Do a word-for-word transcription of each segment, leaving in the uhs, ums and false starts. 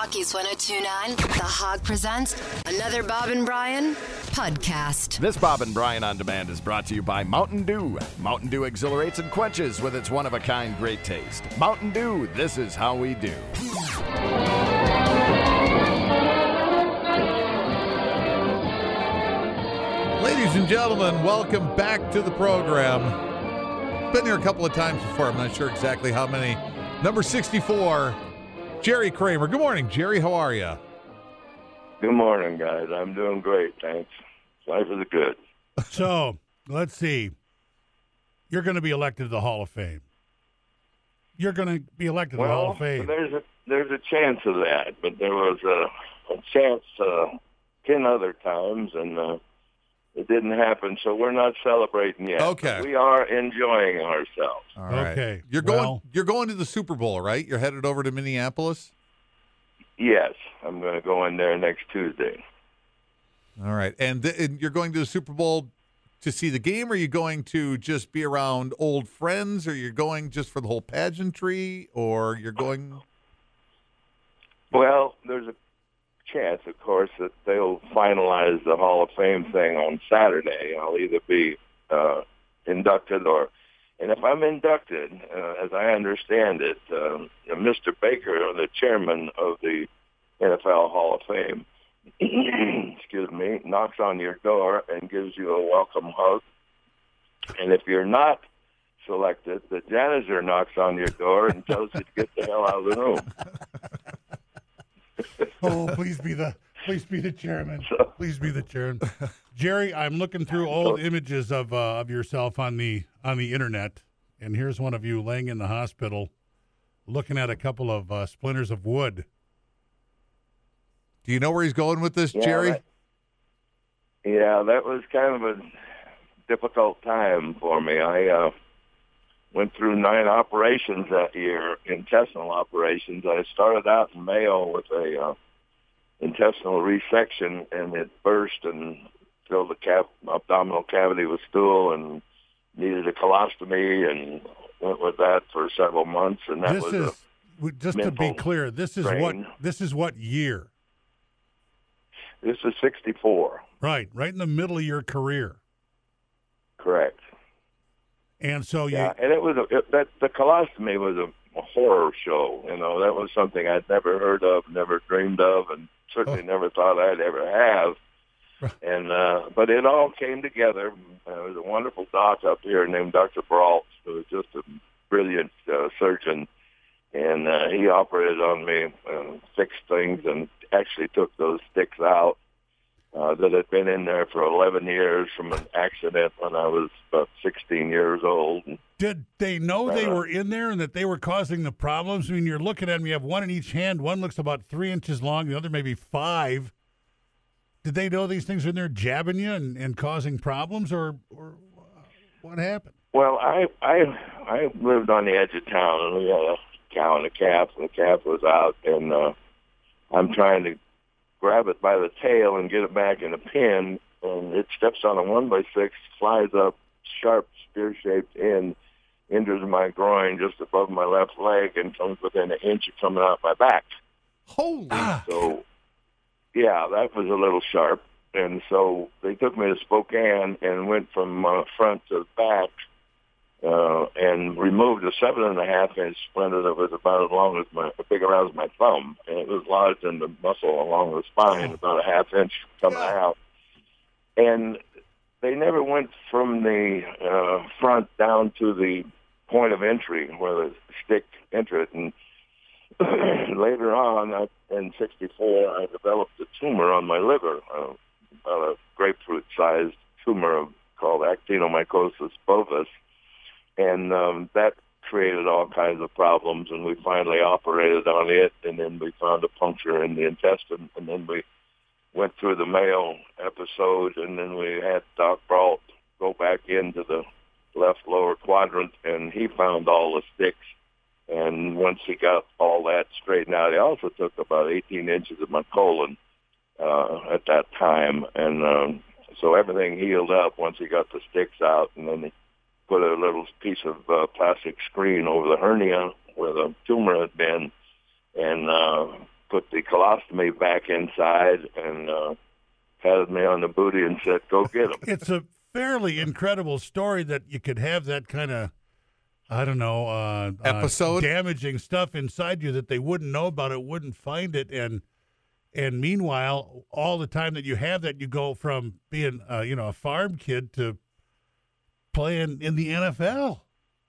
Rockies one oh two point nine, The Hog presents another Bob and Brian podcast. This Bob and Brian On Demand is brought to you by Mountain Dew. Mountain Dew exhilarates and quenches with its one-of-a-kind great taste. Mountain Dew, this is how we do. Ladies and gentlemen, welcome back to the program. Been here a couple of times before. I'm not sure exactly how many. Number sixty-four, Jerry Kramer. Good morning, Jerry. How are you? Good morning, guys. I'm doing great, thanks. Life is good. So, let's see. You're going to be elected to the Hall of Fame. You're going to be elected to well, the Hall of Fame. there's a there's a chance of that, but there was a, a chance uh, ten other times, and uh, it didn't happen, so we're not celebrating yet. Okay. We are enjoying ourselves. All right. Okay. You're going Well- you're going to the Super Bowl, right? You're headed over to Minneapolis? Yes, I'm going to go in there next Tuesday. All right. And, th- and you're going to the Super Bowl to see the game, or are you going to just be around old friends, or you're going just for the whole pageantry, or you're going... Well, there's a chance, of course, that they'll finalize the Hall of Fame thing on Saturday. I'll either be uh, inducted or, and if I'm inducted, uh, as I understand it, uh, Mister Baker, the chairman of the N F L Hall of Fame, excuse me, knocks on your door and gives you a welcome hug. And if you're not selected, the janitor knocks on your door and tells you to get the hell out of the room. Oh, please be the please be the chairman. Please be the chairman. Jerry, I'm looking through old images of uh, of yourself on the on the internet, and here's one of you laying in the hospital, looking at a couple of uh, splinters of wood. Do you know where he's going with this, Yeah, Jerry? that- yeah, that was kind of a difficult time for me. I uh, went through nine operations that year, intestinal operations. I started out in Mayo with a uh, intestinal resection, and it burst and filled the cap- abdominal cavity with stool and needed a colostomy, and went with that for several months. And that This was is a, just to be mental clear. This is strain. what this is what year? this is sixty-four, Right, right in the middle of your career. correct. And so you, Yeah, and it was a, it, that the colostomy was a, a horror show. You know, that was something I'd never heard of, never dreamed of, and certainly Oh. never thought I'd ever have. And uh, but it all came together. Uh, there was a wonderful doc up here named Doctor Brault, who was just a brilliant uh, surgeon, and uh, he operated on me, uh, fixed things, and actually took those sticks out uh, that had been in there for eleven years from an accident when I was about sixteen years old. And, did they know they Uh, were in there and that they were causing the problems? I mean, you're looking at them, you have one in each hand. One looks about three inches long, the other maybe five. Did they know these things were in there jabbing you and, and causing problems, or or what happened? Well, I I I lived on the edge of town, and we had a cow and a calf, and the calf was out, and uh, I'm trying to grab it by the tail and get it back in a pen, and it steps on a one by six, flies up, sharp spear-shaped end, enters my groin just above my left leg, and comes within an inch of coming out my back. Holy. So, yeah, that was a little sharp. And so they took me to Spokane and went from uh, front to back uh, and removed a seven and a half inch splinter that was about as long as my, as big around as my thumb. And it was lodged in the muscle along the spine, about a half inch coming out. And they never went from the uh, front down to the point of entry where the stick entered. And later on, I, in sixty-four, I developed a tumor on my liver, uh, about a grapefruit-sized tumor called actinomycosis bovis, and um, that created all kinds of problems, and we finally operated on it, and then we found a puncture in the intestine, and then we went through the Mayo episode, and then we had Doc Brault go back into the left lower quadrant, and he found all the sticks. And once he got all that straightened out, he also took about eighteen inches of my colon uh, at that time. And um, so everything healed up once he got the sticks out. And then he put a little piece of uh, plastic screen over the hernia where the tumor had been, and uh, put the colostomy back inside and uh, patted me on the booty and said, "Go get him." It's a fairly incredible story that you could have that kind of, I don't know, uh, episode, uh, damaging stuff inside you that they wouldn't know about it, wouldn't find it, and and meanwhile, all the time that you have that, you go from being, uh, you know, a farm kid to playing in the N F L.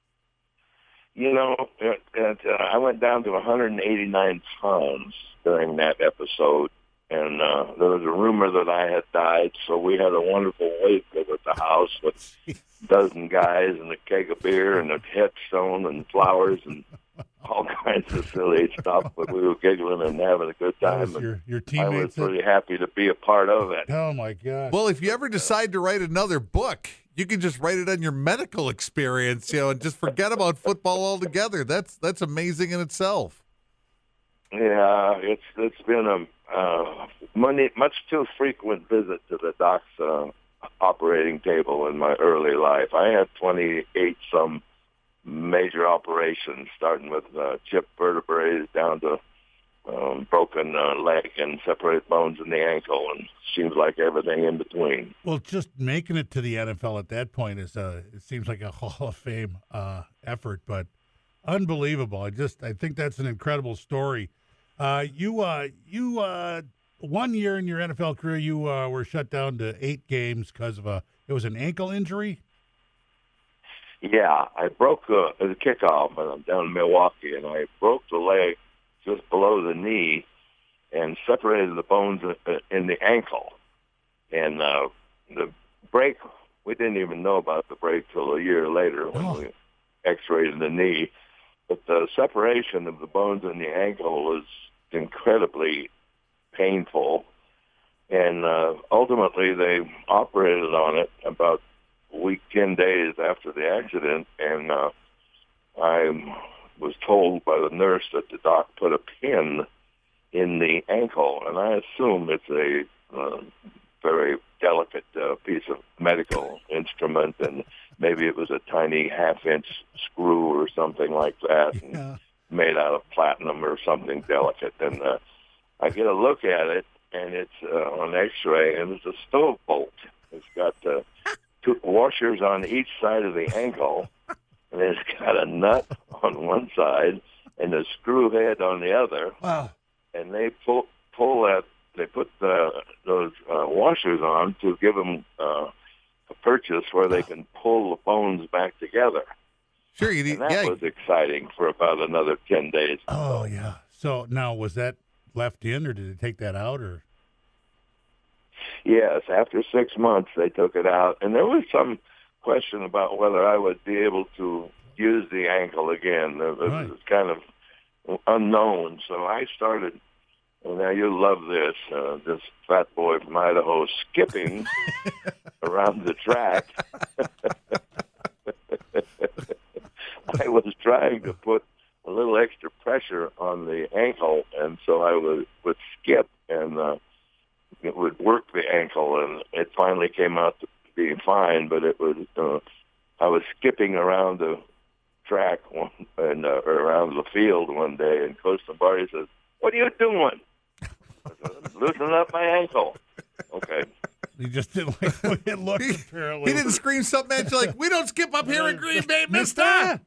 You know, it, it, uh, I went down to one hundred eighty-nine pounds during that episode, and uh, there was a rumor that I had died, so we had a wonderful wake over at the house with a dozen guys and a keg of beer and a headstone and flowers and all kinds of silly stuff, but we were giggling and having a good time. Your, your I was teammates. pretty happy to be a part of it. Oh, my God. Well, if you ever decide to write another book, you can just write it on your medical experience, you know, and just forget about football altogether. That's that's amazing in itself. Yeah, it's it's been a uh, money, much too frequent visit to the doc's uh, operating table in my early life. I had twenty-eight some major operations, starting with uh, chipped vertebrae down to um, broken uh, leg and separated bones in the ankle, and seems like everything in between. Well, just making it to the N F L at that point is a, it seems like a Hall of Fame uh, effort, but unbelievable. I just, I think that's an incredible story. Uh, you, uh, you, uh, one year in your N F L career, you uh, were shut down to eight games because of a, it was an ankle injury. Yeah, I broke uh, the kickoff, and I'm down in Milwaukee, and I broke the leg just below the knee and separated the bones in the ankle. And uh, the break, we didn't even know about the break till a year later when Oh. we x-rayed the knee. But the separation of the bones in the ankle was incredibly painful. And uh, ultimately, they operated on it about a week, ten days after the accident. And uh, I was told by the nurse that the doc put a pin in the ankle. And I assume it's a uh, very delicate uh, piece of medical instrument, and maybe it was a tiny half-inch screw or something like that, and Yeah. made out of platinum or something delicate. And uh, I get a look at it, and it's uh, on X-ray, and it's a stove bolt. It's got uh, two washers on each side of the ankle, and it's got a nut on one side and a screw head on the other. Wow. And they pull pull that. They put the, those uh, washers on to give them uh, a purchase where they can pull the bones back together. Sure, you need, And that yeah. was exciting for about another ten days. Oh, yeah. So now, was that left in, or did they take that out, or? Yes, after six months they took it out, and there was some question about whether I would be able to use the ankle again. It was Right. kind of unknown, so I started. And now you love this, uh, this fat boy from Idaho skipping around the track. I was trying to put a little extra pressure on the ankle, and so I would, would skip, and uh, it would work the ankle, and it finally came out to be fine, but it was, uh, I was skipping around the track one, and uh, or around the field one day, and Coach Lombardi says, "What are you doing?" Loosen up my ankle. Okay. He just didn't like the way it looked, He, apparently. he didn't scream something at you like, "We don't skip up here in Green Bay, mister."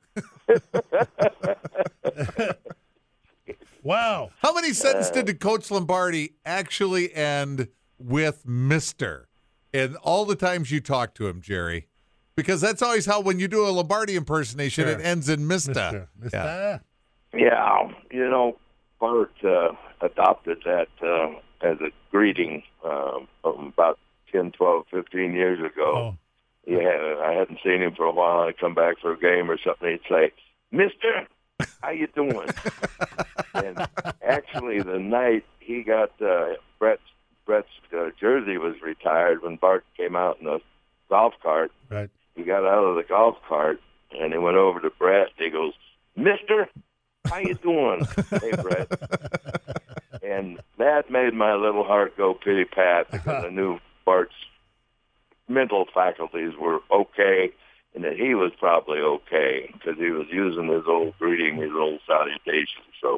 Wow. How many sentences did Coach Lombardi actually end with Mister in all the times you talked to him, Jerry? Because that's always how, when you do a Lombardi impersonation, Sure. it ends in Mister. Mister. Mister. Yeah. Yeah, you know, Bart uh, adopted that uh, as a greeting um, about ten, twelve, fifteen years ago. Oh. Yeah, I hadn't seen him for a while. I'd come back for a game or something. He'd say, "Mister, how you doing?" And actually, the night he got uh, Brett's Brett's uh, jersey was retired when Bart came out in a golf cart. Right. He got out of the golf cart and he went over to Brett. He goes, "Mister, how you doing?" "Hey, Brett." And that made my little heart go pity pat, because I knew Bart's mental faculties were okay, and that he was probably okay, because he was using his old greeting, his old salutation. So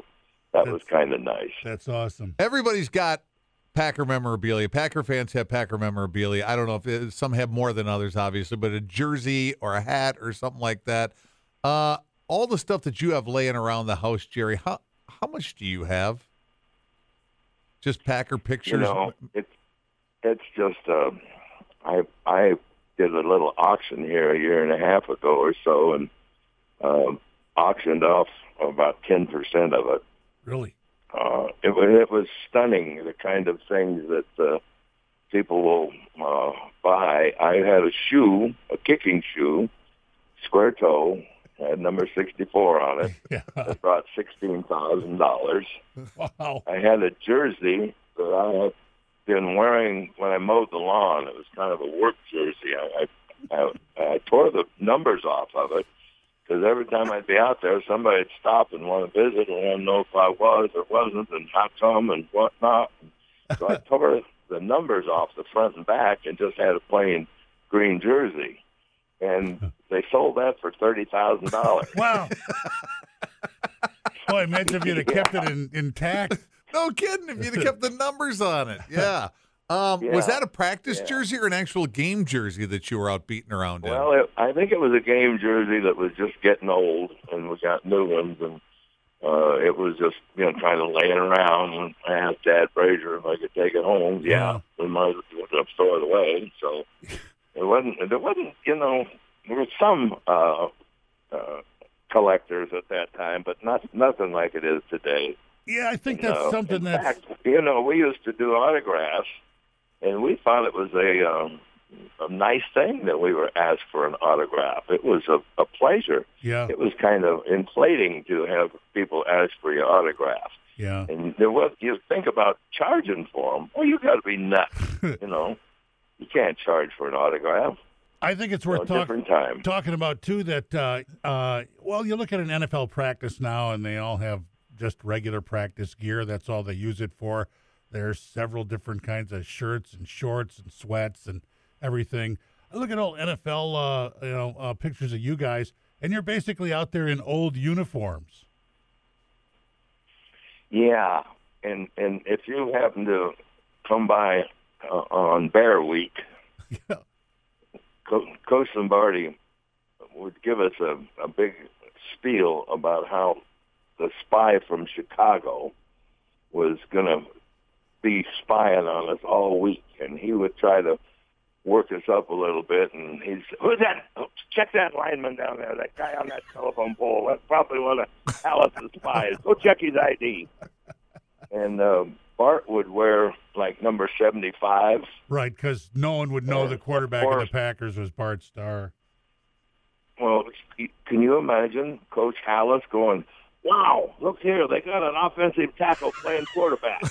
that That's- was kind of nice. That's awesome. Everybody's got Packer memorabilia. Packer fans have Packer memorabilia. I don't know if it, some have more than others, obviously, but a jersey or a hat or something like that. Uh, all the stuff that you have laying around the house, Jerry, how how much do you have? Just Packer pictures? You know, it's it's just uh, I I did a little auction here a year and a half ago or so, and um, auctioned off about ten percent of it. Really? Uh, it was it was stunning, the kind of things that uh, people will uh, buy. I had a shoe, a kicking shoe, square toe, had number sixty-four on it. Yeah. It brought sixteen thousand dollars. Wow. I had a jersey that I had been wearing when I mowed the lawn. It was kind of a work jersey. I I, I, I tore the numbers off of it because every time I'd be out there, somebody'd stop and want to visit and want to know if I was or wasn't and how come and whatnot. So I tore the numbers off the front and back and just had a plain green jersey. And they sold that for thirty thousand dollars. Wow. Boy, imagine if you'd have kept it in, intact. No kidding, if you'd have kept the numbers on it. Yeah. Um, Yeah. Was that a practice Yeah. jersey or an actual game jersey that you were out beating around in? Well, it, I think it was a game jersey that was just getting old, and we got new ones, and uh, it was just, you know, kind of laying around. And I asked Dad Frazier if I could take it home. Yeah, we might as well throw it away. So it wasn't. There wasn't, you know, there were some uh, uh, collectors at that time, but not nothing like it is today. Yeah, I think You that's know, something in that's. fact, you know, we used to do autographs, and we thought it was a um, a nice thing that we were asked for an autograph. It was a, a pleasure. Yeah, It was kind of inflating to have people ask for your autograph. yeah. And there was, you think about charging for them. Well, you got to be nuts. You know, you can't charge for an autograph. I think it's You know, worth talking. different time. talking about too that uh, uh, well, you look at an N F L practice now, and they all have just regular practice gear. That's all they use it for. There's several different kinds of shirts and shorts and sweats and everything. I look at old N F L, uh, you know, uh, pictures of you guys, and you're basically out there in old uniforms. Yeah, and and if you happen to come by uh, on Bear Week, Yeah. Co- Coach Lombardi would give us a, a big spiel about how the spy from Chicago was going to be spying on us all week, and he would try to work us up a little bit, and he'd say, who's that? Oh, check that lineman down there, that guy on that telephone pole. That's probably one of Alice's spies. Go check his I D. And uh, Bart would wear, like, number seventy-five. Right, because no one would know Yeah, the quarterback of of the course. Packers was Bart Starr. Well, can you imagine Coach Hallis going, wow, look here, they got an offensive tackle playing quarterback.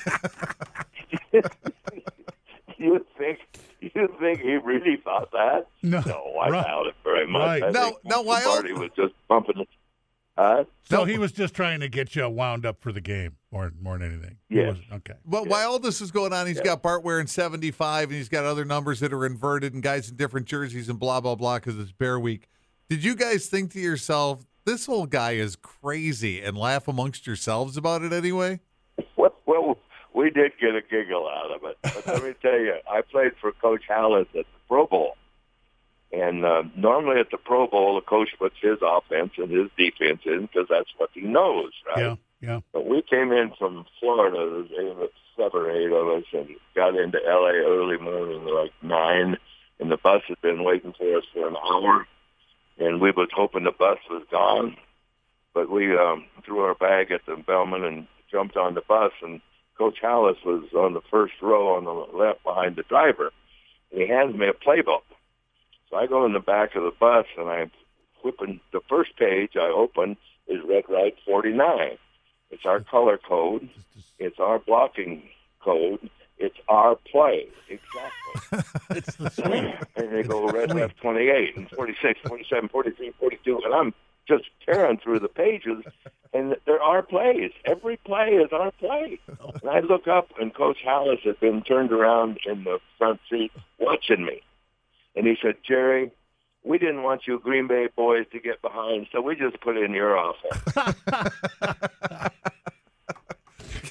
you think you think he really thought that? No, No, I right. doubt it very much. Right. I Now- think now, why Lombardi else- was just bumping it. Huh? So No. he was just trying to get you wound up for the game more, more than anything. He Yes. wasn't- Okay. Well, while all this is going on, he's Yeah. got Bart wearing seventy-five, and he's got other numbers that are inverted, and guys in different jerseys, and blah blah blah, because it's Bear Week. Did you guys think to yourself, "This whole guy is crazy," and laugh amongst yourselves about it anyway? Well, well, we did get a giggle out of it. But let me tell you, I played for Coach Hallis at the Pro Bowl. And uh, normally at the Pro Bowl, the coach puts his offense and his defense in because that's what he knows, right? Yeah, yeah. But we came in from Florida, there was seven or eight of us, and got into L A early morning, like nine, and the bus had been waiting for us for an hour, and we was hoping the bus was gone. But we um, threw our bag at the bellman and jumped on the bus, and Coach Hallis was on the first row on the left behind the driver, and he hands me a playbook. So I go in the back of the bus, and I'm flipping the first page I open is Red Right forty-nine. It's our color code. It's our blocking code. It's our play. Exactly. It's the sweet. And they go Red Left twenty-eight and forty-six, forty-seven, forty-three, forty-two, and I'm just tearing through the pages, and there are plays. Every play is our play. And I look up, and Coach Hallis had been turned around in the front seat watching me. And he said, Jerry, we didn't want you Green Bay boys to get behind, so we just put in your offense.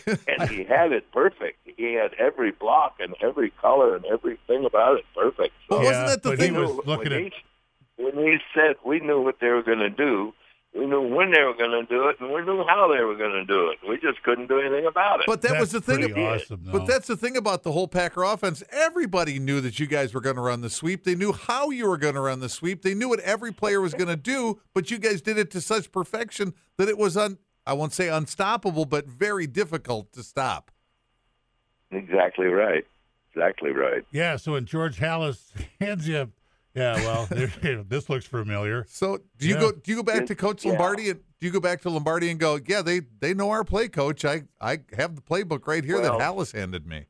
and he had it perfect. He had every block and every color and everything about it perfect. So Well, wasn't that the but thing? he was when looking at he, when he said we knew what they were going to do, we knew when they were going to do it, and we knew how they were going to do it. We just couldn't do anything about it. But that That's was the thing. pretty About, awesome, though. but that's the thing about the whole Packer offense. Everybody knew that you guys were going to run the sweep. They knew how you were going to run the sweep. They knew what every player was going to do. But you guys did it to such perfection that it was un. I won't say unstoppable, but very difficult to stop. Exactly right. Exactly right. yeah. So when George Halas hands you, yeah, well, there- this looks familiar. So do you Yeah. go? Do you go back to Coach Yeah. Lombardi? And do you go back to Lombardi and go? Yeah, they they know our play, Coach. I I have the playbook right here Well- that Halas handed me.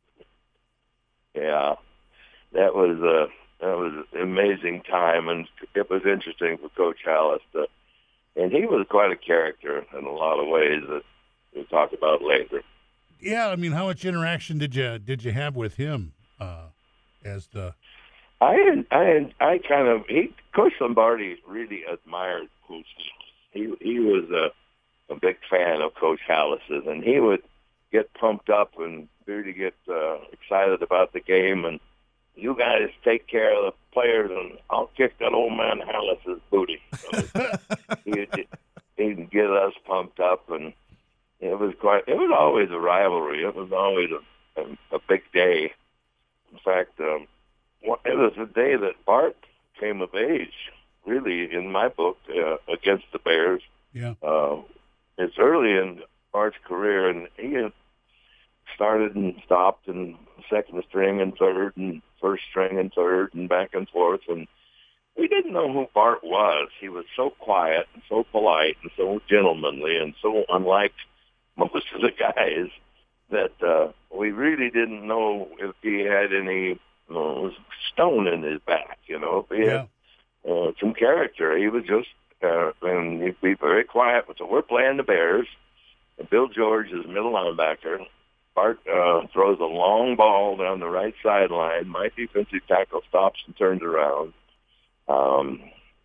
Yeah, that was a that was an amazing time, and it was interesting for Coach Halas to, and he was quite a character in a lot of ways that we'll talk about later. Yeah, I mean, how much interaction did you did you have with him uh, as the? I I I kind of he Coach Lombardi really admired Coach Halas. He he was a a big fan of Coach Halas's, and he would get pumped up and really get uh, excited about the game. And you guys take care of the players, and I'll kick that old man Halas's booty. So he'd, he'd get us pumped up, and it was quite. It was always a rivalry. It was always a a, a big day. In fact. Um, It was the day that Bart came of age, really, in my book, uh, against the Bears. Yeah. Uh, it's early in Bart's career, and he had started and stopped and second string and third and first string and third and back and forth. And we didn't know who Bart was. He was so quiet and so polite and so gentlemanly and so unlike most of the guys that uh, we really didn't know if he had any uh, stone in his back, you know. If he Yeah. had uh, some character. He was just, uh, and he'd be very quiet. So we're playing the Bears, and Bill George is middle linebacker. Bart uh, throws a long ball down the right sideline. My defensive tackle stops and turns around. Um,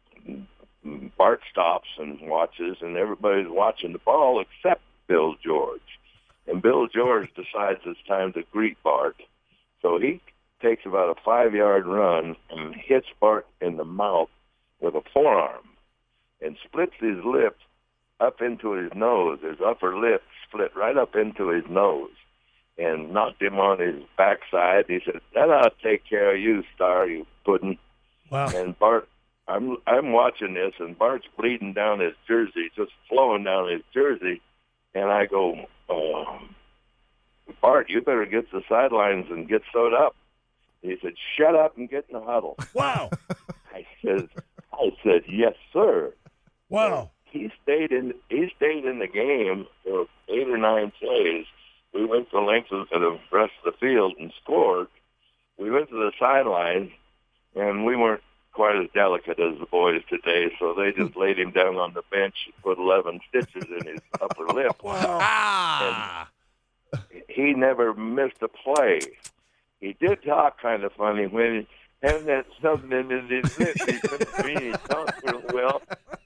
Bart stops and watches, and everybody's watching the ball except Bill George. And Bill George decides it's time to greet Bart. So he takes about a five-yard run and hits Bart in the mouth with a forearm and splits his lip up into his nose. His upper lip split right up into his nose and knocked him on his backside. He said, "That ought to take care of you, Star, you puddin'." Wow. And Bart, I'm I'm watching this, and Bart's bleeding down his jersey, just flowing down his jersey. And I go, oh, "Bart, you better get to the sidelines and get sewed up." He said, "Shut up and get in the huddle." Wow. I said, "I said, yes, sir." Wow. He stayed in. He stayed in the game for eight or nine plays. We went the length of the rest of the field and scored. We went to the sideline, and we weren't quite as delicate as the boys today, so they just laid him down on the bench and put eleven stitches in his upper lip. Ah. He never missed a play. He did talk kind of funny when he had that something in his lip. He couldn't really talk real well.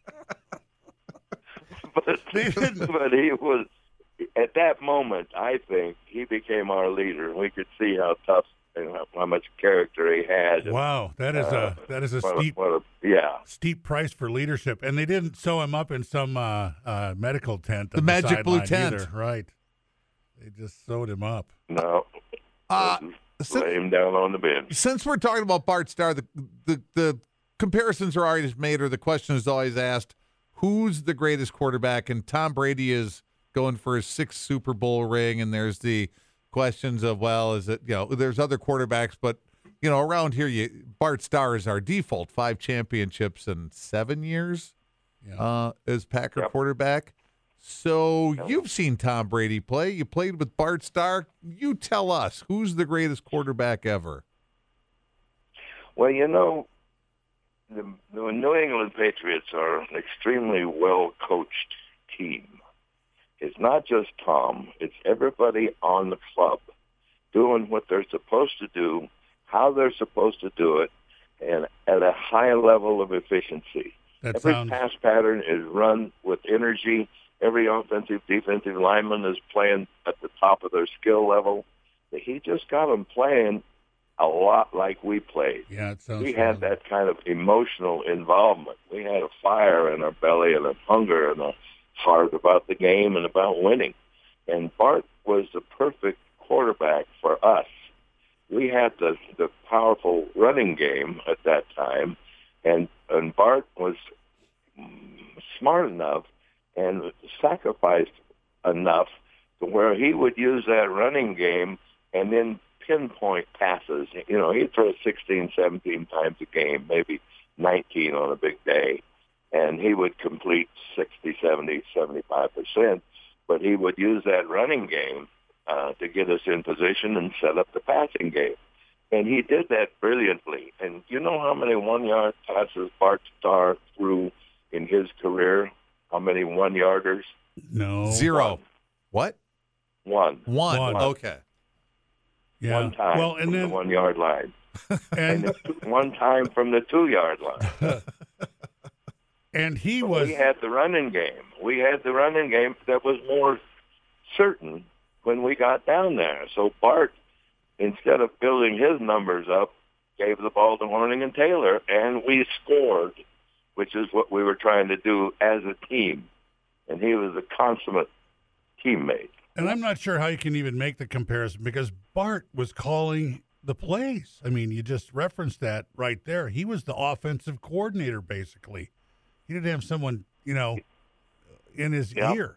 But, but he was, at that moment, I think, he became our leader. We could see how tough and how, how much character he had. Wow. That is Uh, a that is a What steep what a, yeah. steep price for leadership, and they didn't sew him up in some uh, uh, medical tent. The on magic blue sideline tent. either. Right? They just sewed him up. No. Uh, Just lay him down on the bench. Since we're talking about Bart Starr, the, the the comparisons are always made, or the question is always asked: who's the greatest quarterback? And Tom Brady is going for his sixth Super Bowl ring, and there's the questions of, well, is it, you know, there's other quarterbacks, but you know, around here, you Bart Starr is our default, five championships in seven years Yeah. uh, as Packer Yep. quarterback. So you've seen Tom Brady play. You played with Bart Starr. You tell us, who's the greatest quarterback ever? Well, you know, the, the New England Patriots are an extremely well-coached team. It's not just Tom. It's everybody on the club doing what they're supposed to do, how they're supposed to do it, and at a high level of efficiency. That Every sounds pass pattern is run with energy every offensive, defensive lineman is playing at the top of their skill level. He just got them playing a lot like we played. Yeah, it sounds we had fun. that kind of emotional involvement. We had a fire in our belly and a hunger and a heart about the game and about winning. And Bart was the perfect quarterback for us. We had the the powerful running game at that time, and and Bart was smart enough and sacrificed enough to where he would use that running game and then pinpoint passes. You know, he'd throw sixteen, seventeen times a game, maybe nineteen on a big day, and he would complete sixty, seventy, seventy-five percent, but he would use that running game uh, to get us in position and set up the passing game. And he did that brilliantly. And you know how many one-yard passes Bart Starr threw in his career? How many one-yarders? No. Zero. One. What? One. One. One. Okay. Yeah. One time well, and from then, the one-yard line. and, And one time from the two-yard line. and he But was we had the running game. We had the running game that was more certain when we got down there. So Bart, instead of building his numbers up, gave the ball to Horning and Taylor, and we scored, which is what we were trying to do as a team. And he was a consummate teammate. And I'm not sure how you can even make the comparison because Bart was calling the plays. I mean, you just referenced that right there. He was the offensive coordinator, basically. He didn't have someone, you know, in his Yep. ear.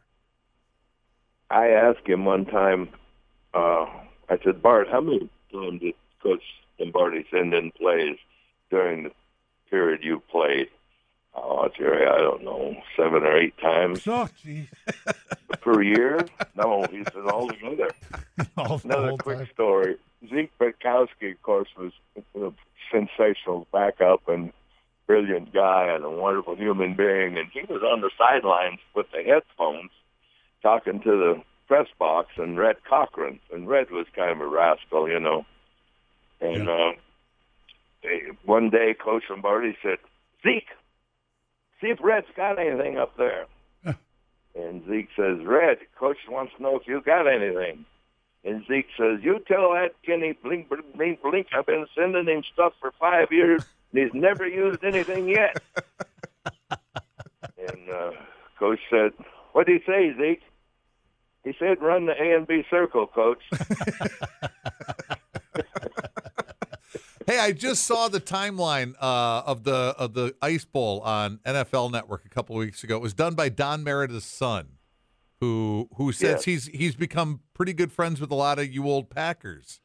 I asked him one time, uh, I said, Bart, how many times did Coach Lombardi send in plays during the period you played? Oh, Jerry, I don't know, seven or eight times. Oh, geez. Per year? No, he said altogether. All the Another whole quick time. story. Zeke Betkowski, of course, was a sensational backup and brilliant guy and a wonderful human being. And he was on the sidelines with the headphones talking to the press box and Red Cochran. And Red was kind of a rascal, you know. And Yeah. uh, they- one day, Coach Lombardi said, Zeke, see if Red's got anything up there. And Zeke says, Red, Coach wants to know if you got anything. And Zeke says, you tell that Kenny Blink, Blink, Blink, I've been sending him stuff for five years, and he's never used anything yet. And uh, Coach said, what did he say, Zeke? He said, run the A and B circle, Coach. Hey, I just saw the timeline uh, of the of the Ice Bowl on N F L Network a couple of weeks ago. It was done by Don Meredith's son, who who says Yes. he's he's become pretty good friends with a lot of you old Packers.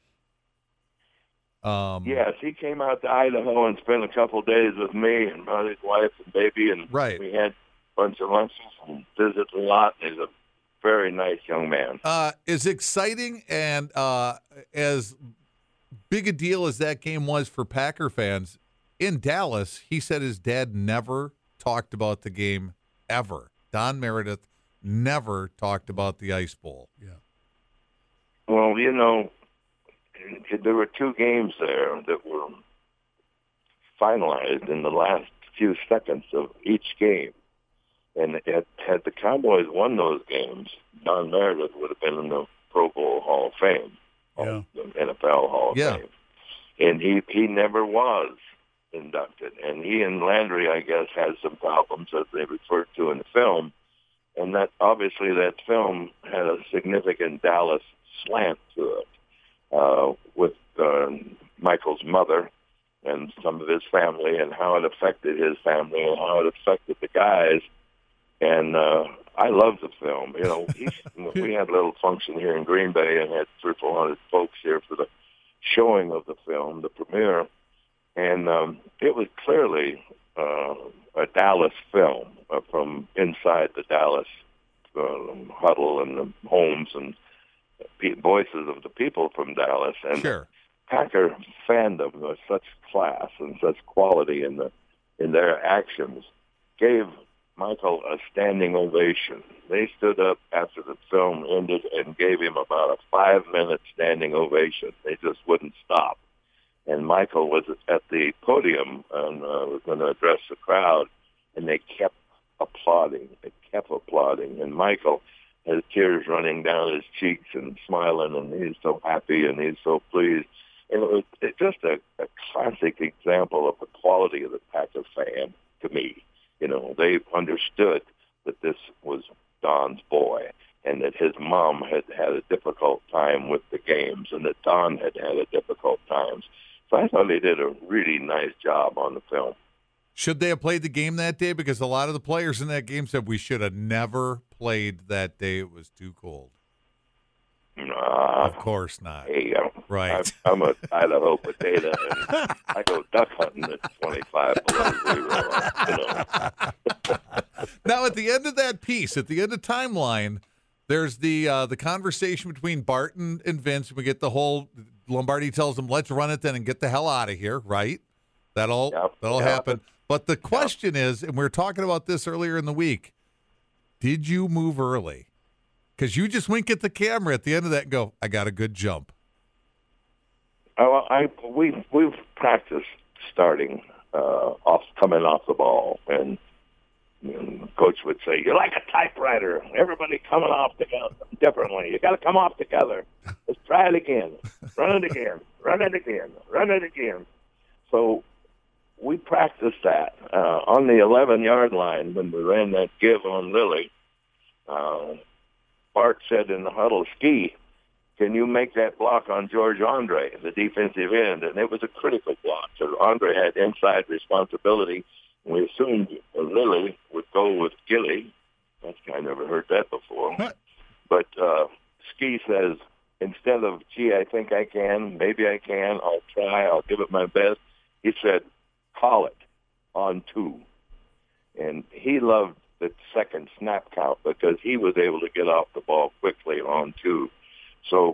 Um, Yes, he came out to Idaho and spent a couple days with me and brought his wife and baby, and Right. we had a bunch of lunches and visited a lot. He's a very nice young man. Uh, as exciting and uh, as big a deal as that game was for Packer fans, in Dallas, he said his dad never talked about the game ever. Don Meredith never talked about the Ice Bowl. Yeah. Well, you know, there were two games there that were finalized in the last few seconds of each game. And it, had the Cowboys won those games, Don Meredith would have been in the Pro Bowl Hall of Fame, Yeah. the N F L Hall of Yeah. Fame. And he, he never was inducted. And he and Landry, I guess, had some problems, as they referred to in the film. And that obviously that film had a significant Dallas slant to it, uh, with uh, Michael's mother and some of his family and how it affected his family and how it affected the guys. And uh, I love the film. You know, he's, we had a little function here in Green Bay and had three or four hundred folks here for the showing of the film, the premiere. And um, it was clearly uh, a Dallas film uh, from inside the Dallas uh, huddle and the homes and pe- voices of the people from Dallas. And Sure. Packer fandom with such class and such quality in the in their actions gave Michael a standing ovation. They stood up after the film ended and gave him about a five-minute standing ovation. They just wouldn't stop. And Michael was at the podium and uh, was going to address the crowd, and they kept applauding. They kept applauding. And Michael has tears running down his cheeks and smiling, and he's so happy and he's so pleased. And it was it's just a, a classic example of the quality of the Packer fan to me. You know, they understood that this was Don's boy and that his mom had had a difficult time with the games and that Don had had a difficult time. So I thought they did a really nice job on the film. Should they have played the game that day? Because a lot of the players in that game said we should have never played that day. It was too cold. Nah, of course not. Hey, I'm, right. I'm, I'm a Idaho potato, and I go duck hunting at twenty-five below zero. You know. Now, at the end of that piece, at the end of Timeline, there's the uh, the conversation between Barton and Vince. We get the whole Lombardi tells him, "Let's run it then and get the hell out of here." Right? That'll yep, that'll yep. happen. But the question yep. is, and we were talking about this earlier in the week, did you move early? Because you just wink at the camera at the end of that and go, I got a good jump. Oh, I we we've practiced starting uh, off, coming off the ball, and, and coach would say, "You're like a typewriter. Everybody coming off together differently. You got to come off together. Let's try it again. Run it again. Run it again. Run it again." So we practiced that uh, on the eleven-yard line when we ran that give on Lily. Uh, Bart said in the huddle, "Ski, can you make that block on George Andre, the defensive end?" And it was a critical block. So Andre had inside responsibility. We assumed Lily would go with Gilly. That's, I never heard that before. What? But uh, Ski says, instead of, "Gee, I think I can, maybe I can, I'll try, I'll give it my best," he said, "Call it on two." And he loved the second snap count because he was able to get off the ball quickly on two. So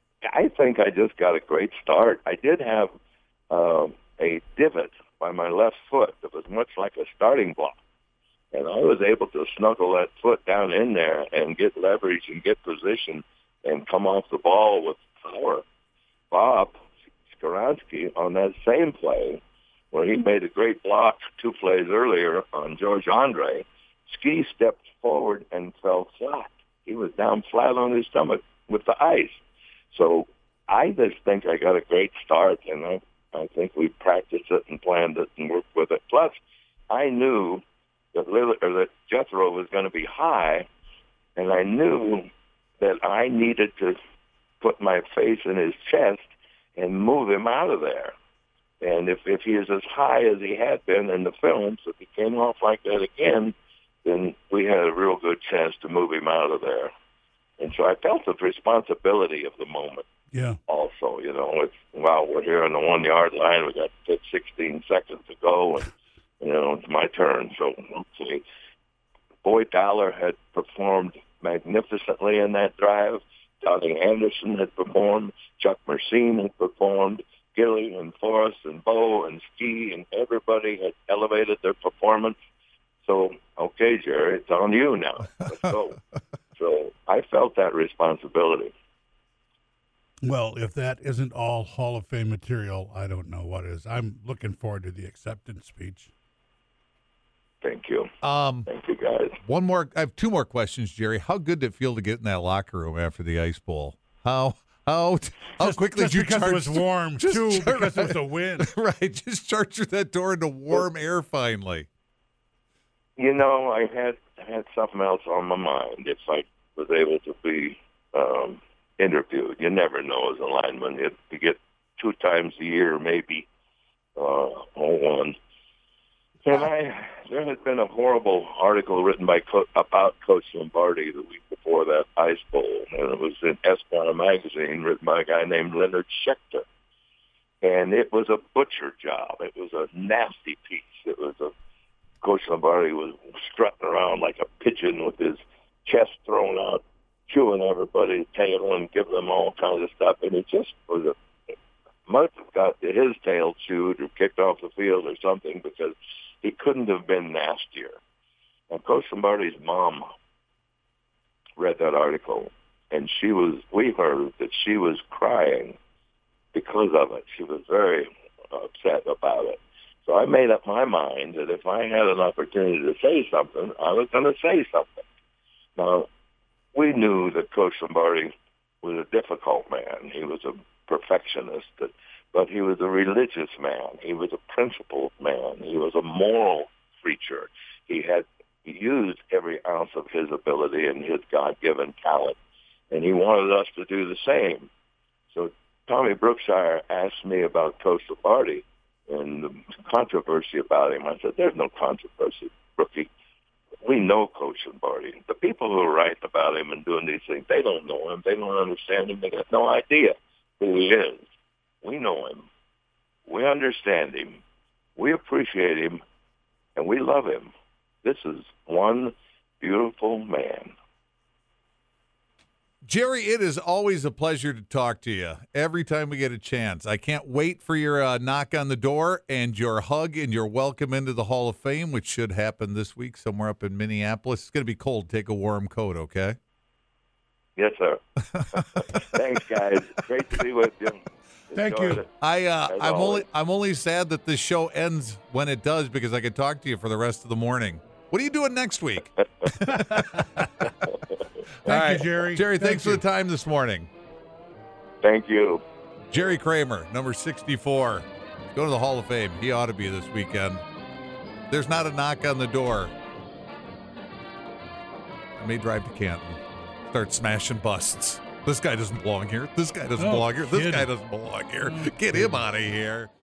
I think I just got a great start. I did have uh, a divot by my left foot that was much like a starting block. And I was able to snuggle that foot down in there and get leverage and get position and come off the ball with power. Bob Skoronski on that same play, where he made a great block two plays earlier on George Andre, Ski stepped forward and fell flat. He was down flat on his stomach with the ice. So I just think I got a great start, and I, I think we practiced it and planned it and worked with it. Plus, I knew that, Lily, or that Jethro was going to be high, and I knew that I needed to put my face in his chest and move him out of there. And if, if he is as high as he had been in the films, if he came off like that again, then we had a real good chance to move him out of there. And so I felt the responsibility of the moment. Yeah. Also, you know, it's, wow, we're here on the one-yard line. We got sixteen seconds to go, and, you know, it's my turn. So, okay. Boyd Dollar had performed magnificently in that drive. Donnie Anderson had performed. Chuck Mercine had performed. Gilly and Forrest and Bo and Ski and everybody had elevated their performance. So, okay, Jerry, it's on you now. Let's go. So I felt that responsibility. Well, if that isn't all Hall of Fame material, I don't know what is. I'm looking forward to the acceptance speech. Thank you. Um, Thank you, guys. One more. I have two more questions, Jerry. How good did it feel to get in that locker room after the Ice Bowl? How how how just, quickly just did you because charge? It was warm just too, char- because it was a wind. Right, just charge through that door into warm air finally. You know, I had had something else on my mind. If I was able to be um, interviewed, you never know as a lineman. You, you get two times a year, maybe, uh, or one. And I, there had been a horrible article written by Co- about Coach Lombardi the week before that Ice Bowl, and it was in Esquire magazine, written by a guy named Leonard Schechter. And it was a butcher job. It was a nasty piece. It was a Coach Lombardi was strutting around like a pigeon with his chest thrown out, chewing everybody's tail and giving them all kinds of stuff. And it just was a must have got his tail chewed or kicked off the field or something, because he couldn't have been nastier. And Coach Lombardi's mom read that article, and she was, we heard that she was crying because of it. She was very upset about it. So I made up my mind that if I had an opportunity to say something, I was going to say something. Now, we knew that Coach Lombardi was a difficult man. He was a perfectionist, but he was a religious man. He was a principled man. He was a moral creature. He had used every ounce of his ability and his God-given talent, and he wanted us to do the same. So Tommy Brookshire asked me about Coach Lombardi and the controversy about him. I said, there's no controversy, Brookie. We know Coach Lombardi. The people who are writing about him and doing these things, they don't know him. They don't understand him. They got no idea who he is. We know him. We understand him. We appreciate him. And we love him. This is one beautiful man. Jerry, it is always a pleasure to talk to you every time we get a chance. I can't wait for your uh, knock on the door and your hug and your welcome into the Hall of Fame, which should happen this week somewhere up in Minneapolis. It's going to be cold. Take a warm coat, okay? Yes, sir. Thanks, guys. Great to be with you. Thank Enjoyed you. it. I uh, As I'm always. only I'm only sad that this show ends when it does because I could talk to you for the rest of the morning. What are you doing next week? Thank you, Jerry. Jerry, Thank thanks you. for the time this morning. Thank you. Jerry Kramer, number sixty-four. Go to the Hall of Fame. He ought to be this weekend. There's not a knock on the door. I may drive to Canton. Start smashing busts. This guy doesn't belong here. This guy doesn't No belong here. This kidding. guy doesn't belong here. Get him out of here.